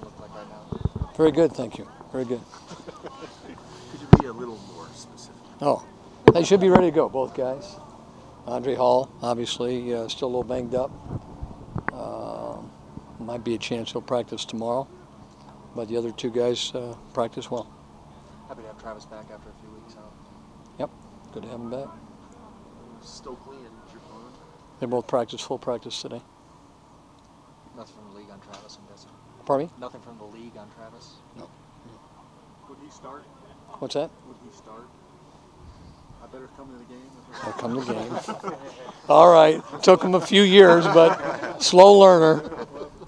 look like right now? Very good, thank you. Very good. Could you be a little more specific? Oh, they should be ready to go, both guys. Andre Hall, obviously, still a little banged up. Might be a chance he'll practice tomorrow. But the other two guys practice well. Happy to have Travis back after a few weeks out. Yep, good to have him back. Stokely and Japone. They both practiced full practice today. Nothing from the league on Travis, I'm guessing. Pardon me? Nothing from the league on Travis? No. Would he start? What's that? Would he start? I better come to the game. I'll come to the game. All right. Took him a few years, but slow learner.